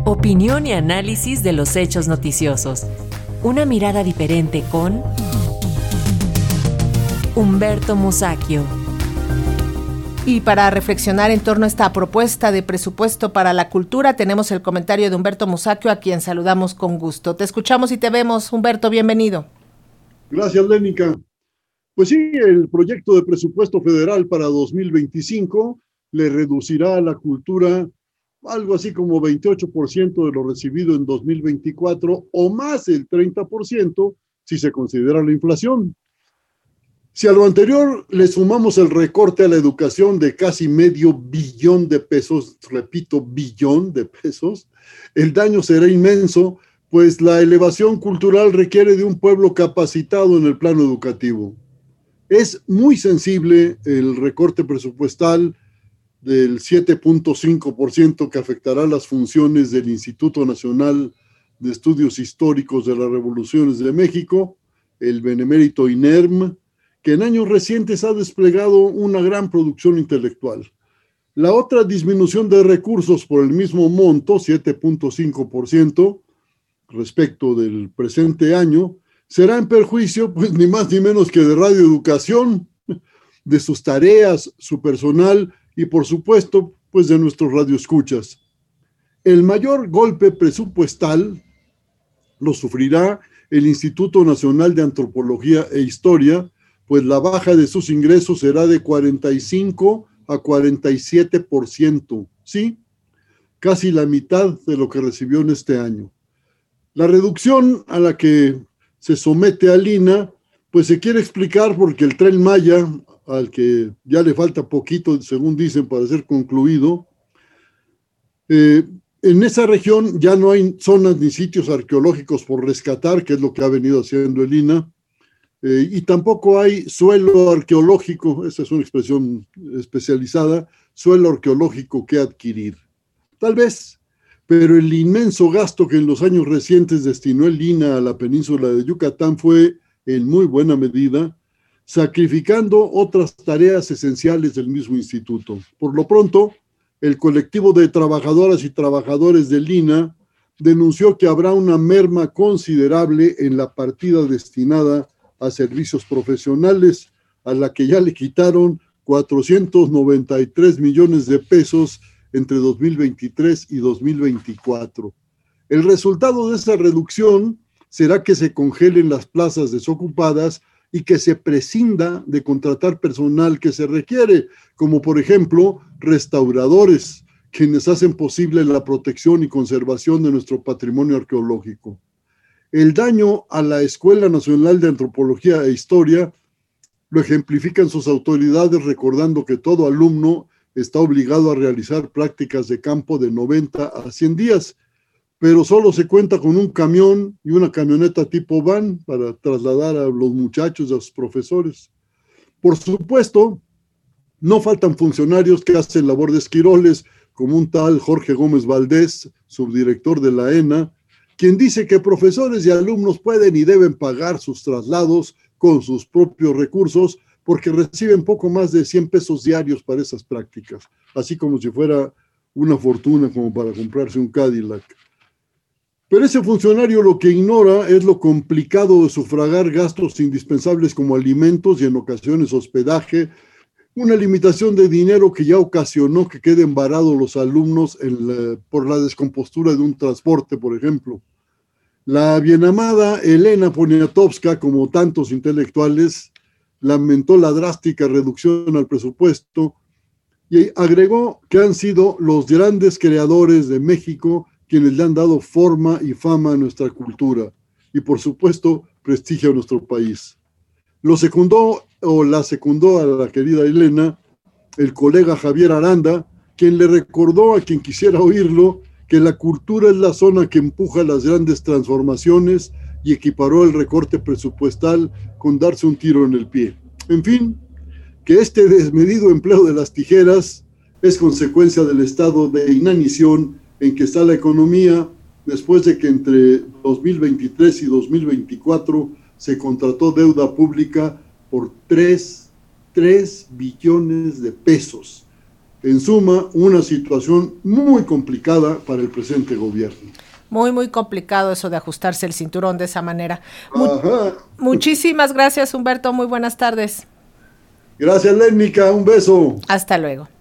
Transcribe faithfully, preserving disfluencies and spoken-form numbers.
Opinión y análisis de los hechos noticiosos. Una mirada diferente con Humberto Musacchio. Y para reflexionar en torno a esta propuesta de presupuesto para la cultura, tenemos el comentario de Humberto Musacchio, a quien saludamos con gusto. Te escuchamos y te vemos, Humberto, bienvenido. Gracias, Lénica. Pues sí, el proyecto de presupuesto federal para dos mil veinticinco le reducirá a la cultura algo así como veintiocho por ciento de lo recibido en dos mil veinticuatro o más el treinta por ciento si se considera la inflación. Si a lo anterior le sumamos el recorte a la educación de casi medio billón de pesos, repito, billón de pesos, el daño será inmenso, pues la elevación cultural requiere de un pueblo capacitado en el plano educativo. Es muy sensible el recorte presupuestal del siete punto cinco por ciento que afectará las funciones del Instituto Nacional de Estudios Históricos de las Revoluciones de México, el benemérito INERM, que en años recientes ha desplegado una gran producción intelectual. La otra disminución de recursos por el mismo monto, siete punto cinco por ciento, respecto del presente año, será en perjuicio, pues ni más ni menos que de radioeducación, de sus tareas, su personal y por supuesto, pues de nuestros radioescuchas. El mayor golpe presupuestal lo sufrirá el Instituto Nacional de Antropología e Historia, pues la baja de sus ingresos será de cuarenta y cinco a cuarenta y siete por ciento, ¿sí? Casi la mitad de lo que recibió en este año. La reducción a la que se somete al I N A, pues se quiere explicar porque el Tren Maya, al que ya le falta poquito, según dicen, para ser concluido, eh, en esa región ya no hay zonas ni sitios arqueológicos por rescatar, que es lo que ha venido haciendo el I N A, eh, y tampoco hay suelo arqueológico, esa es una expresión especializada, suelo arqueológico que adquirir. Tal vez, pero el inmenso gasto que en los años recientes destinó el I N A a la península de Yucatán fue, en muy buena medida, sacrificando otras tareas esenciales del mismo instituto. Por lo pronto, el colectivo de trabajadoras y trabajadores del I N A denunció que habrá una merma considerable en la partida destinada a servicios profesionales, a la que ya le quitaron cuatrocientos noventa y tres millones de pesos entre dos mil veintitrés y dos mil veinticuatro. El resultado de esa reducción será que se congelen las plazas desocupadas y que se prescinda de contratar personal que se requiere, como por ejemplo restauradores, quienes hacen posible la protección y conservación de nuestro patrimonio arqueológico. El daño a la Escuela Nacional de Antropología e Historia lo ejemplifican sus autoridades, recordando que todo alumno está obligado a realizar prácticas de campo de noventa a cien días, pero solo se cuenta con un camión y una camioneta tipo van para trasladar a los muchachos, a sus profesores. Por supuesto, no faltan funcionarios que hacen labor de esquiroles, como un tal Jorge Gómez Valdés, subdirector de la E N A, quien dice que profesores y alumnos pueden y deben pagar sus traslados con sus propios recursos porque reciben poco más de cien pesos diarios para esas prácticas, así como si fuera una fortuna como para comprarse un Cadillac. Pero ese funcionario lo que ignora es lo complicado de sufragar gastos indispensables como alimentos y en ocasiones hospedaje, una limitación de dinero que ya ocasionó que queden varados los alumnos en la, por la descompostura de un transporte, por ejemplo. La bienamada Elena Poniatowska, como tantos intelectuales, lamentó la drástica reducción al presupuesto y agregó que han sido los grandes creadores de México quienes le han dado forma y fama a nuestra cultura y, por supuesto, prestigio a nuestro país. Lo secundó o la secundó a la querida Elena el colega Javier Aranda, quien le recordó a quien quisiera oírlo que la cultura es la zona que empuja las grandes transformaciones y equiparó el recorte presupuestal con darse un tiro en el pie. En fin, que este desmedido empleo de las tijeras es consecuencia del estado de inanición en que está la economía después de que entre dos mil veintitrés y dos mil veinticuatro se contrató deuda pública por tres billones de pesos. En suma, una situación muy complicada para el presente gobierno. Muy, muy complicado eso de ajustarse el cinturón de esa manera. Mu- muchísimas gracias, Humberto. Muy buenas tardes. Gracias, Lénica. Un beso. Hasta luego.